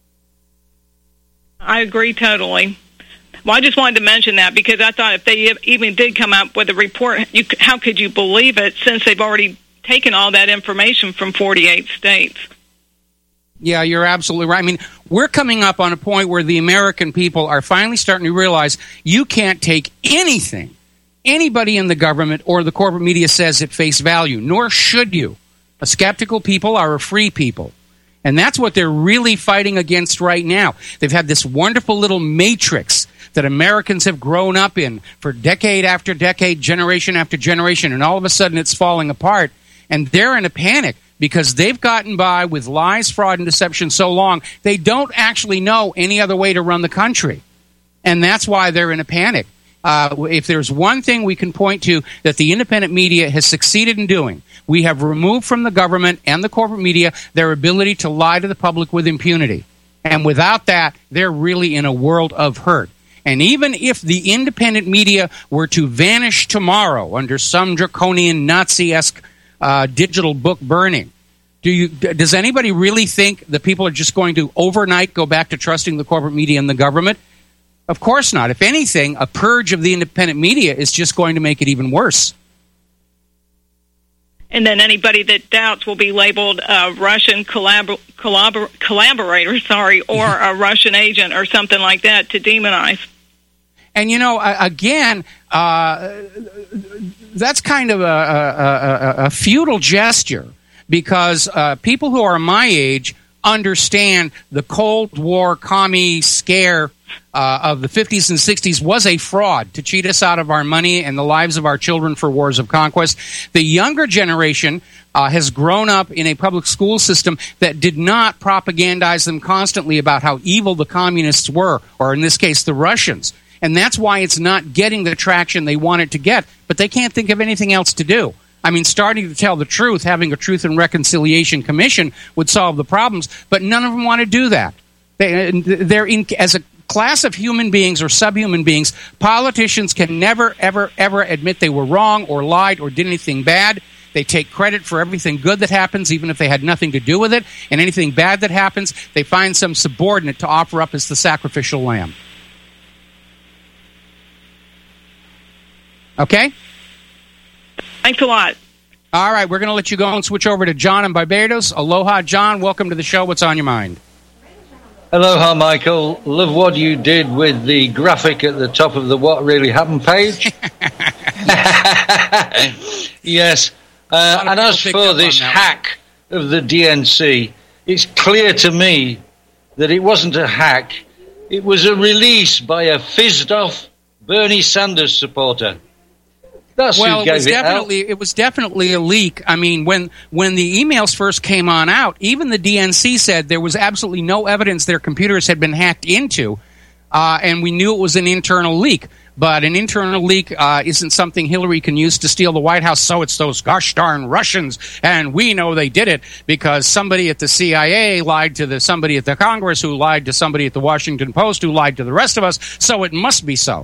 I agree totally. Well, I just wanted to mention that, because I thought if they even did come up with a report, how could you believe it, since they've already taken all that information from 48 states? Yeah, you're absolutely right. I mean, we're coming up on a point where the American people are finally starting to realize you can't take anything anybody in the government or the corporate media says at face value, nor should you. A skeptical people are a free people. And that's what they're really fighting against right now. They've had this wonderful little matrix that Americans have grown up in for decade after decade, generation after generation, and all of a sudden it's falling apart. And they're in a panic, because they've gotten by with lies, fraud, and deception so long, they don't actually know any other way to run the country. And that's why they're in a panic. If there's one thing we can point to that the independent media has succeeded in doing, we have removed from the government and the corporate media their ability to lie to the public with impunity. And without that, they're really in a world of hurt. And even if the independent media were to vanish tomorrow under some draconian Nazi-esque digital book burning, does anybody really think that people are just going to overnight go back to trusting the corporate media and the government? Of course not. If anything, a purge of the independent media is just going to make it even worse. And then anybody that doubts will be labeled a Russian collaborator, or a Russian agent or something like that to demonize. And, you know, again, that's kind of a futile gesture, because people who are my age understand the Cold War commie scare of the 50s and 60s was a fraud to cheat us out of our money and the lives of our children for wars of conquest. The younger generation has grown up in a public school system that did not propagandize them constantly about how evil the communists were, or in this case, the Russians. And that's why it's not getting the traction they want it to get. But they can't think of anything else to do. I mean, starting to tell the truth, having a Truth and Reconciliation Commission would solve the problems, but none of them want to do that. They're as a class of human beings or subhuman beings, politicians can never, ever, ever admit they were wrong or lied or did anything bad. They take credit for everything good that happens, even if they had nothing to do with it. And anything bad that happens, they find some subordinate to offer up as the sacrificial lamb. Okay? Thanks a lot. All right, we're going to let you go and switch over to John in Barbados. Aloha, John. Welcome to the show. What's on your mind? Aloha, Michael. Love what you did with the graphic at the top of the What Really Happened page. Yes. And as for this hack of the DNC, it's clear to me that it wasn't a hack. It was a release by a fizzed-off Bernie Sanders supporter. That's who gave it out. It was definitely a leak. I mean, when the emails first came out, even the DNC said there was absolutely no evidence their computers had been hacked into, and we knew it was an internal leak. But an internal leak isn't something Hillary can use to steal the White House, so it's those gosh darn Russians, and we know they did it because somebody at the CIA lied to somebody at the Congress who lied to somebody at the Washington Post who lied to the rest of us, so it must be so.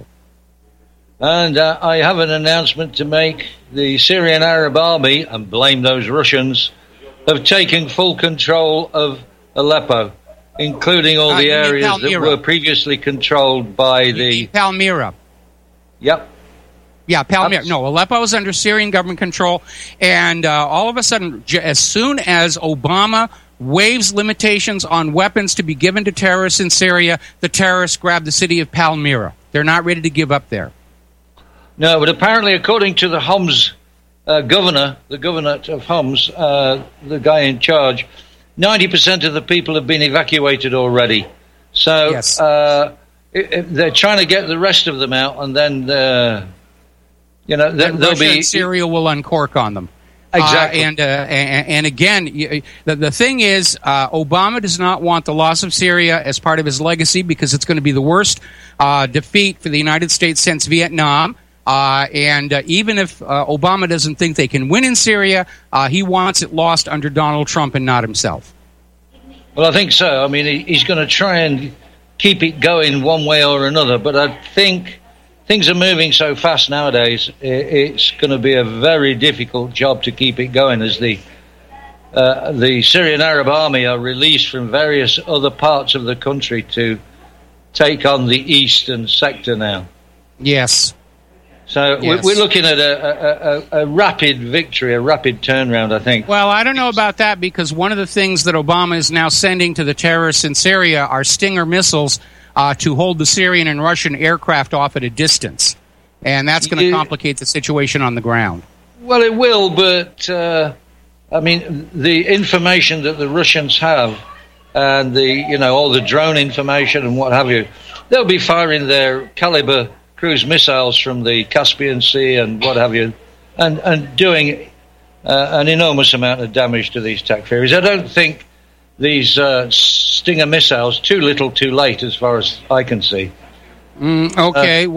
And I have an announcement to make. The Syrian Arab Army, and blame those Russians, have taken full control of Aleppo, including all the areas that were previously controlled by the... Palmyra. Yep. Yeah, Palmyra. No, Aleppo is under Syrian government control, and all of a sudden, as soon as Obama waives limitations on weapons to be given to terrorists in Syria, the terrorists grab the city of Palmyra. They're not ready to give up there. No, but apparently, according to the Homs governor, the governor of Homs, the guy in charge, 90% of the people have been evacuated already. So yes. They're trying to get the rest of them out, and then then Russia and Syria will uncork on them. Exactly. And again, the thing is, Obama does not want the loss of Syria as part of his legacy because it's going to be the worst defeat for the United States since Vietnam. And even if Obama doesn't think they can win in Syria, he wants it lost under Donald Trump and not himself. Well, I think so. I mean, he's going to try and keep it going one way or another, but I think things are moving so fast nowadays, it's going to be a very difficult job to keep it going as the Syrian Arab Army are released from various other parts of the country to take on the eastern sector now. Yes. So yes. We're looking at a rapid victory, a rapid turnaround, I think. Well, I don't know about that because one of the things that Obama is now sending to the terrorists in Syria are Stinger missiles to hold the Syrian and Russian aircraft off at a distance. And that's going to complicate the situation on the ground. Well, it will, but, I mean, the information that the Russians have and all the drone information and what have you, they'll be firing their caliber cruise missiles from the Caspian Sea and what have you, and doing an enormous amount of damage to these TAC ferries. I don't think these Stinger missiles, too little, too late, as far as I can see. Okay,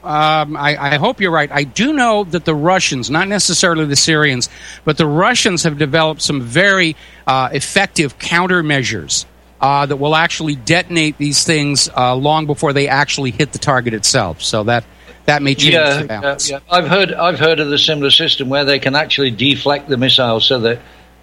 I hope you're right. I do know that the Russians, not necessarily the Syrians, but the Russians have developed some very effective countermeasures that will actually detonate these things long before they actually hit the target itself. So that may change the balance. Yeah. I've heard of the similar system where they can actually deflect the missile so that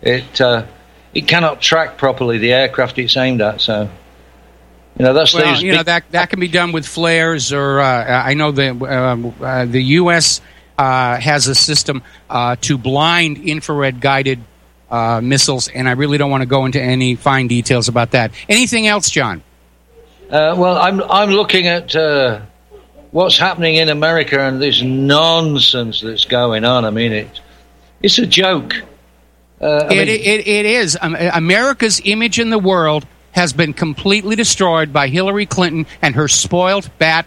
it cannot track properly the aircraft it's aimed at. So that's that can be done with flares, or I know the U.S. Has a system to blind infrared guided missiles, and I really don't want to go into any fine details about that. Anything else, John? Well, I'm looking at what's happening in America and this nonsense that's going on. I mean, it's a joke. It is. America's image in the world has been completely destroyed by Hillary Clinton and her spoiled brat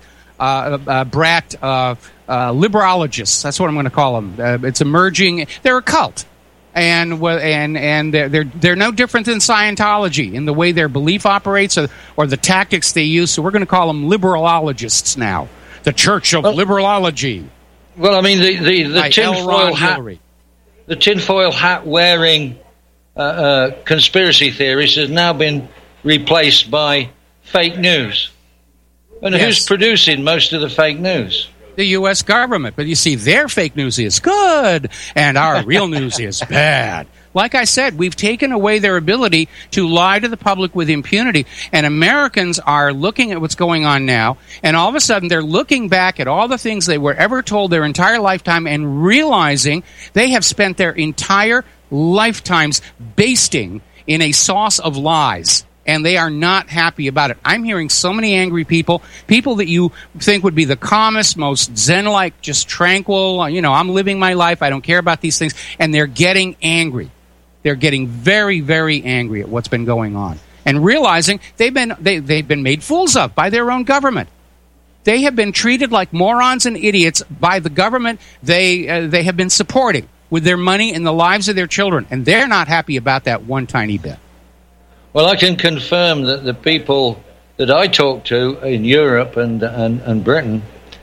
liberologists. That's what I'm going to call them. It's emerging. They're a cult. And they're no different than Scientology in the way their belief operates or the tactics they use. So we're going to call them liberologists now. The Church of Liberalology. Well, I mean, the tinfoil hat wearing conspiracy theorist has now been replaced by fake news. And who's producing most of the fake news? The U.S. government. But you see, their fake news is good, and our real news is bad. Like I said, we've taken away their ability to lie to the public with impunity, and Americans are looking at what's going on now, and all of a sudden they're looking back at all the things they were ever told their entire lifetime and realizing they have spent their entire lifetimes basting in a sauce of lies. And they are not happy about it. I'm hearing so many angry people that you think would be the calmest, most zen-like, just tranquil, I'm living my life, I don't care about these things, and they're getting angry. They're getting very, very angry at what's been going on and realizing they've been made fools of by their own government. They have been treated like morons and idiots by the government they have been supporting with their money and the lives of their children, and they're not happy about that one tiny bit. Well, I can confirm that the people that I talk to in Europe and Britain,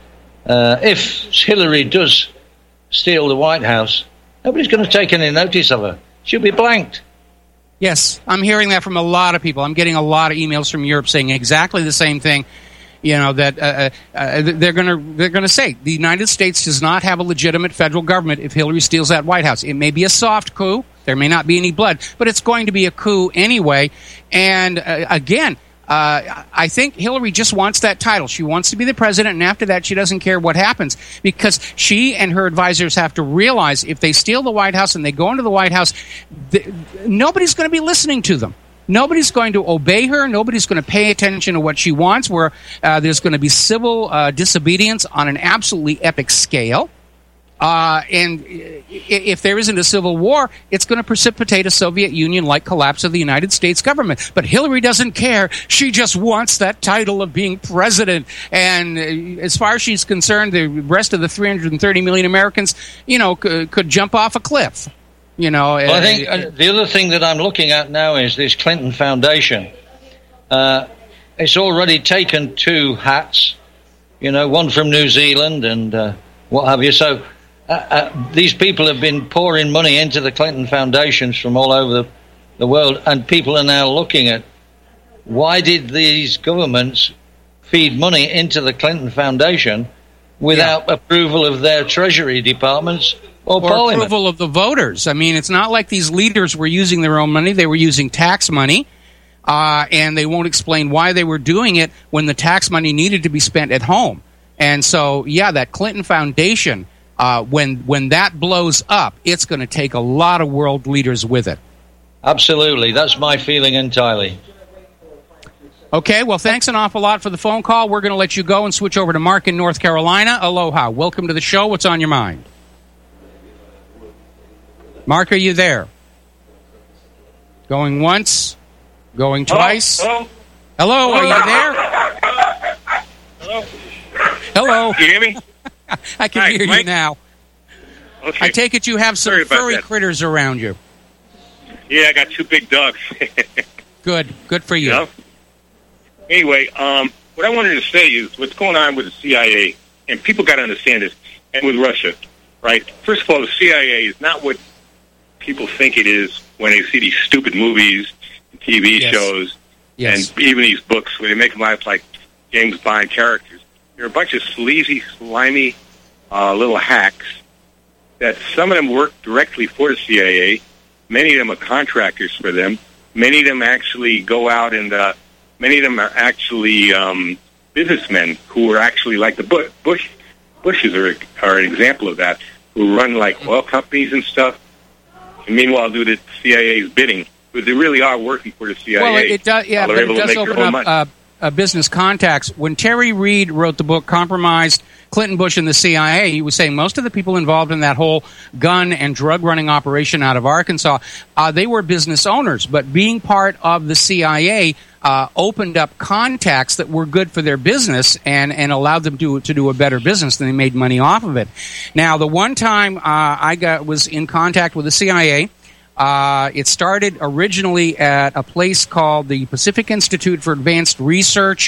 if Hillary does steal the White House, nobody's going to take any notice of her. She'll be blanked. Yes, I'm hearing that from a lot of people. I'm getting a lot of emails from Europe saying exactly the same thing. That they're going to say the United States does not have a legitimate federal government if Hillary steals that White House. It may be a soft coup. There may not be any blood, but it's going to be a coup anyway. And again, I think Hillary just wants that title. She wants to be the president, and after that, she doesn't care what happens because she and her advisors have to realize if they steal the White House and they go into the White House, nobody's going to be listening to them. Nobody's going to obey her. Nobody's going to pay attention to what she wants, where there's going to be civil disobedience on an absolutely epic scale. And if there isn't a civil war, it's going to precipitate a Soviet Union-like collapse of the United States government. But Hillary doesn't care. She just wants that title of being president. And as far as she's concerned, the rest of the 330 million Americans, could jump off a cliff. Well, I think the other thing that I'm looking at now is this Clinton Foundation. It's already taken 2 hats, one from New Zealand and what have you. So these people have been pouring money into the Clinton Foundations from all over the world, and people are now looking at why did these governments feed money into the Clinton Foundation without approval of their Treasury departments or approval of the voters. I mean, it's not like these leaders were using their own money. They were using tax money, and they won't explain why they were doing it when the tax money needed to be spent at home. And so, that Clinton Foundation, when that blows up, it's going to take a lot of world leaders with it. Absolutely. That's my feeling entirely. Okay, well, thanks an awful lot for the phone call. We're going to let you go and switch over to Mark in North Carolina. Aloha. Welcome to the show. What's on your mind? Mark, are you there? Going once? Going twice? Hello, are you there? Hello. Can you hear me? I can hear you now. Okay. I take it you have some furry critters around you. Yeah, I got 2 big dogs. Good for you. Anyway, what I wanted to say is what's going on with the CIA, and people got to understand this, and with Russia, right? First of all, the CIA is not what people think it is when they see these stupid movies, and TV shows, and even these books where they make them out like James Bond characters. They're a bunch of sleazy, slimy little hacks that some of them work directly for the CIA. Many of them are contractors for them. Many of them actually go out and many of them are actually businessmen who are actually like the Bushes are an example of that, who run like oil companies and stuff, and meanwhile do the CIA's bidding, because they really are working for the CIA. Well, it does, but it does open up business contacts. When Terry Reid wrote the book Compromised, Clinton, Bush, and the CIA, he was saying most of the people involved in that whole gun and drug running operation out of Arkansas, they were business owners, but being part of the CIA opened up contacts that were good for their business and allowed them to do a better business, and they made money off of it. Now, the one time I was in contact with the CIA, it started originally at a place called the Pacific Institute for Advanced Research.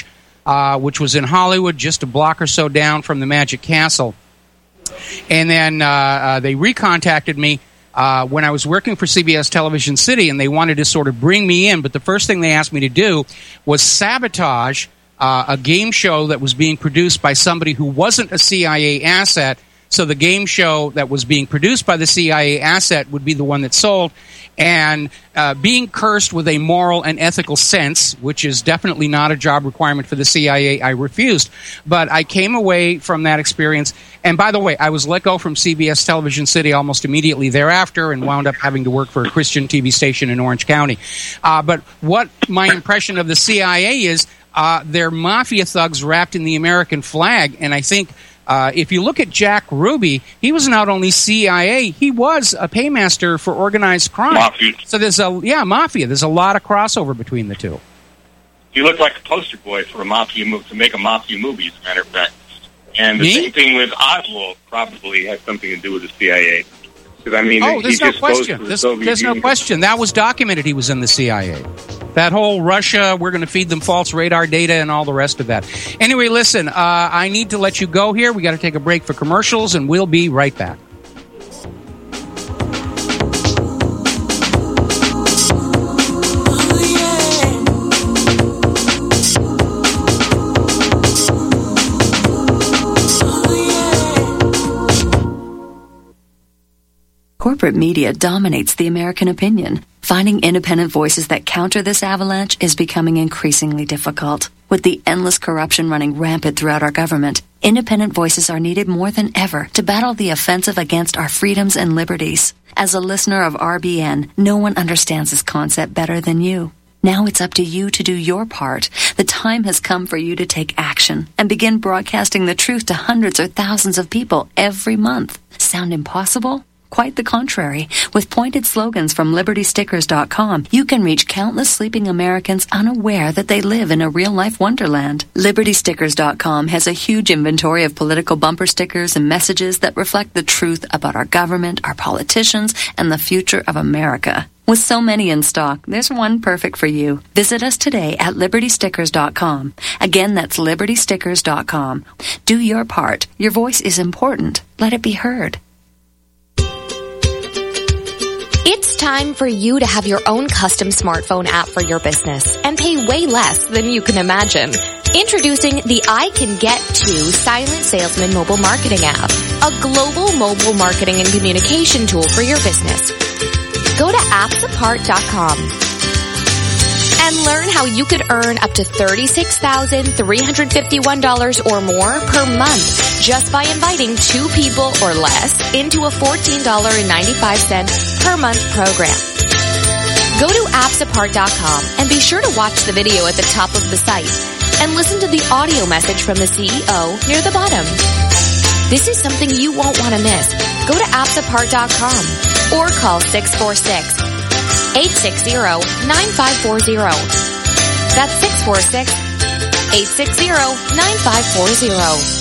which was in Hollywood, just a block or so down from the Magic Castle. And then they recontacted me when I was working for CBS Television City, and they wanted to sort of bring me in. But the first thing they asked me to do was sabotage a game show that was being produced by somebody who wasn't a CIA asset. So the game show that was being produced by the CIA asset would be the one that sold. And being cursed with a moral and ethical sense, which is definitely not a job requirement for the CIA, I refused. But I came away from that experience. And by the way, I was let go from CBS Television City almost immediately thereafter and wound up having to work for a Christian TV station in Orange County. But what my impression of the CIA is, they're mafia thugs wrapped in the American flag. And I think if you look at Jack Ruby, he was not only CIA, he was a paymaster for organized crime. Mafia. So there's mafia. There's a lot of crossover between the two. You look like a poster boy for a mafia movie, to make a mafia movie, as a matter of fact. And the same thing with Oswald probably has something to do with the CIA. Because, I mean, there's no question. There's no question. That was documented. He was in the CIA. That whole Russia, we're going to feed them false radar data and all the rest of that. Anyway, listen, I need to let you go here. We got to take a break for commercials, and we'll be right back. Corporate media dominates the American opinion. Finding independent voices that counter this avalanche is becoming increasingly difficult. With the endless corruption running rampant throughout our government, independent voices are needed more than ever to battle the offensive against our freedoms and liberties. As a listener of RBN, no one understands this concept better than you. Now it's up to you to do your part. The time has come for you to take action and begin broadcasting the truth to hundreds or thousands of people every month. Sound impossible? Quite the contrary. With pointed slogans from LibertyStickers.com, you can reach countless sleeping Americans unaware that they live in a real-life wonderland. LibertyStickers.com has a huge inventory of political bumper stickers and messages that reflect the truth about our government, our politicians, and the future of America. With so many in stock, there's one perfect for you. Visit us today at LibertyStickers.com. Again, that's LibertyStickers.com. Do your part. Your voice is important. Let it be heard. It's time for you to have your own custom smartphone app for your business and pay way less than you can imagine. Introducing the I Can Get To Silent Salesman mobile marketing app, a global mobile marketing and communication tool for your business. Go to appsapart.com and learn how you could earn up to $36,351 or more per month just by inviting 2 people or less into a $14.95 per month program. Go to appsapart.com and be sure to watch the video at the top of the site and listen to the audio message from the CEO near the bottom. This is something you won't want to miss. Go to appsapart.com or call 646-860-9540. That's 646-860-9540.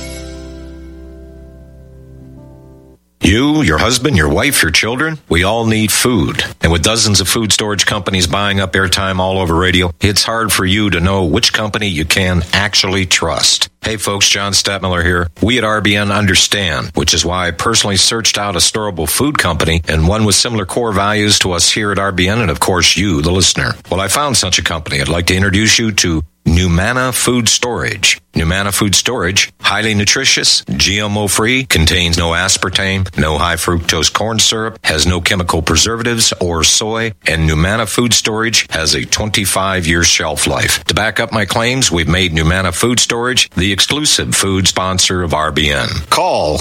You, your husband, your wife, your children, we all need food. And with dozens of food storage companies buying up airtime all over radio, it's hard for you to know which company you can actually trust. Hey folks, John Stadtmiller here. We at RBN understand, which is why I personally searched out a storable food company and one with similar core values to us here at RBN and of course you, the listener. Well, I found such a company. I'd like to introduce you to Numana Food Storage. Numana Food Storage, highly nutritious, GMO-free, contains no aspartame, no high-fructose corn syrup, has no chemical preservatives or soy, and Numana Food Storage has a 25-year shelf life. To back up my claims, we've made Numana Food Storage the exclusive food sponsor of RBN. Call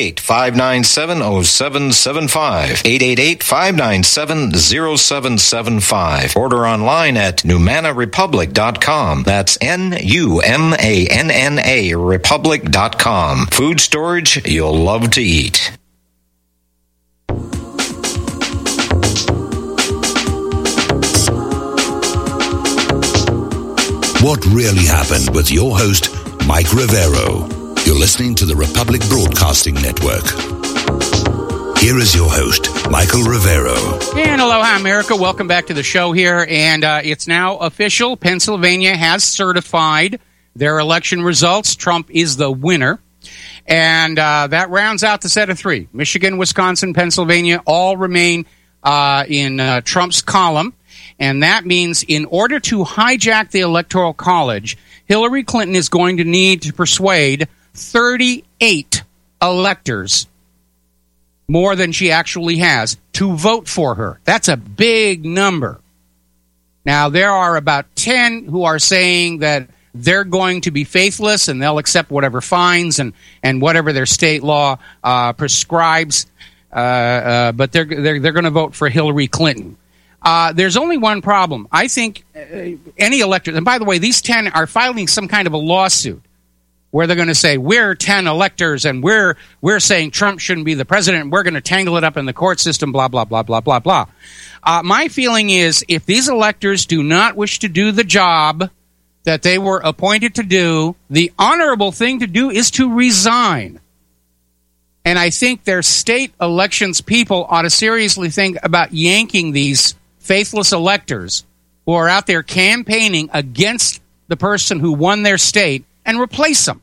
888-597-0775, 888-597-0775. Order online at NumanaRepublic.com. That's NUMANNA Republic.com. Food storage you'll love to eat. What really happened with your host, Mike Rivero. You're listening to the Republic Broadcasting Network. Here is your host, Michael Rivero. And aloha, America. Welcome back to the show here. And it's now official. Pennsylvania has certified their election results. Trump is the winner. And that rounds out the set of three. Michigan, Wisconsin, Pennsylvania all remain in Trump's column. And that means in order to hijack the Electoral College, Hillary Clinton is going to need to persuade 38 electors, more than she actually has, to vote for her. That's a big number. Now, there are about 10 who are saying that they're going to be faithless and they'll accept whatever fines and whatever their state law prescribes, but they're going to vote for Hillary Clinton. There's only one problem. I think any elector, and by the way, these 10 are filing some kind of a lawsuit where they're going to say, we're 10 electors and we're saying Trump shouldn't be the president and we're going to tangle it up in the court system, blah, blah, blah, blah, blah, blah. My feeling is if these electors do not wish to do the job that they were appointed to do, the honorable thing to do is to resign. And I think their state elections people ought to seriously think about yanking these faithless electors who are out there campaigning against the person who won their state and replace them.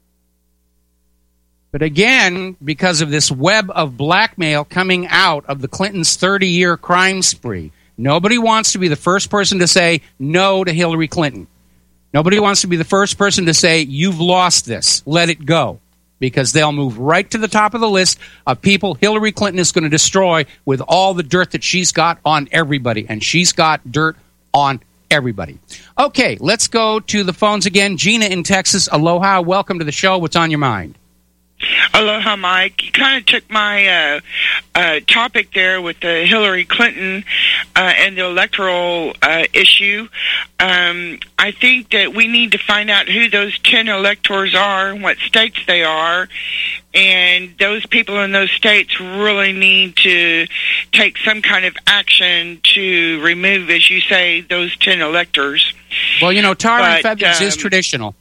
But again, because of this web of blackmail coming out of the Clintons' 30-year crime spree, nobody wants to be the first person to say no to Hillary Clinton. Nobody wants to be the first person to say, you've lost this, let it go. Because they'll move right to the top of the list of people Hillary Clinton is going to destroy with all the dirt that she's got on everybody. And she's got dirt on everybody. Okay, let's go to the phones again. Gina in Texas, aloha. Welcome to the show. What's on your mind? Aloha, Mike. You kind of took my topic there with the Hillary Clinton and the electoral issue. I think that we need to find out who those 10 electors are and what states they are. And those people in those states really need to take some kind of action to remove, as you say, those 10 electors. Well, you know, tar and feathers is traditional.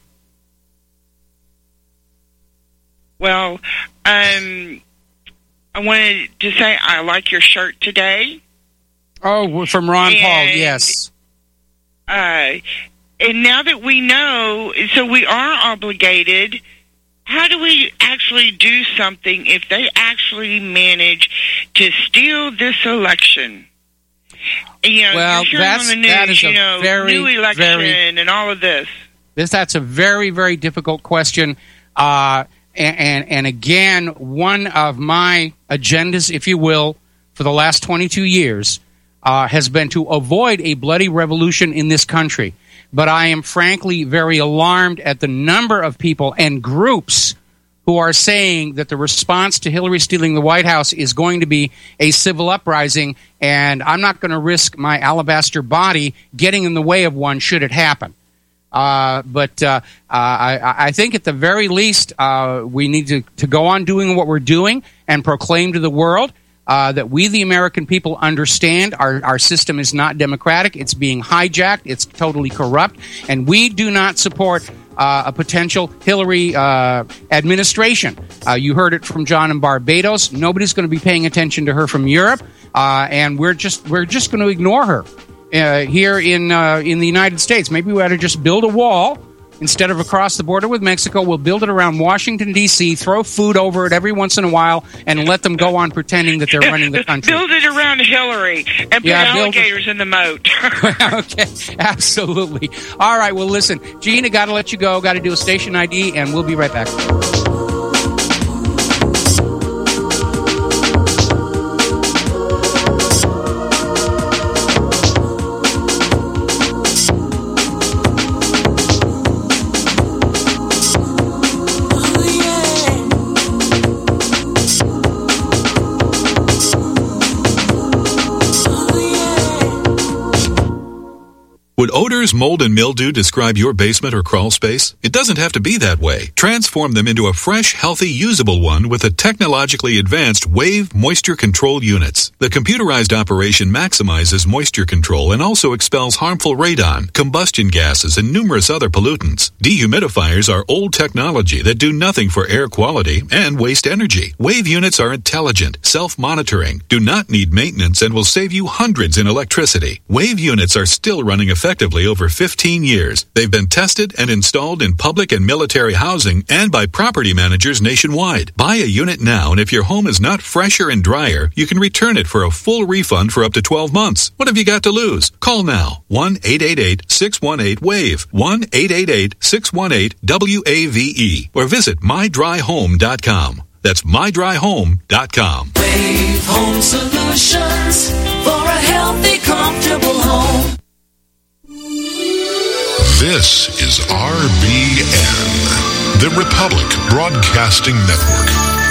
Well, I wanted to say I like your shirt today. Oh, from Ron Paul, yes. And now that we know, so we are obligated, how do we actually do something if they actually manage to steal this election? You know, well, you're hearing on the news, new election and all of this. That's a very, very difficult question. And again, one of my agendas, if you will, for the last 22 years has been to avoid a bloody revolution in this country. But I am frankly very alarmed at the number of people and groups who are saying that the response to Hillary stealing the White House is going to be a civil uprising, and I'm not going to risk my alabaster body getting in the way of one should it happen. But I think at the very least we need to go on doing what we're doing and proclaim to the world that we, the American people, understand our system is not democratic. It's being hijacked. It's totally corrupt. And we do not support a potential Hillary administration. You heard it from John in Barbados. Nobody's going to be paying attention to her from Europe. And we're just going to ignore her. Here in the United States. Maybe we ought to just build a wall instead of across the border with Mexico. We'll build it around Washington, D.C., throw food over it every once in a while, and let them go on pretending that they're running the country. Build it around Hillary and put alligators in the moat. Okay, absolutely. All right, well, listen, Gina, got to let you go. Got to do a station ID, and we'll be right back. Would odors, mold, and mildew describe your basement or crawl space? It doesn't have to be that way. Transform them into a fresh, healthy, usable one with the technologically advanced Wave Moisture Control Units. The computerized operation maximizes moisture control and also expels harmful radon, combustion gases, and numerous other pollutants. Dehumidifiers are old technology that do nothing for air quality and waste energy. Wave units are intelligent, self-monitoring, do not need maintenance, and will save you hundreds in electricity. Wave units are still running effectively effectively over 15 years. They've been tested and installed in public and military housing and by property managers nationwide. Buy a unit now, and if your home is not fresher and drier, you can return it for a full refund for up to 12 months. What have you got to lose? Call now. 1-888-618-WAVE. 1-888-618-WAVE. Or visit mydryhome.com. That's mydryhome.com. Wave Home Solutions for a healthy, comfortable home. This is RBN, the Republic Broadcasting Network.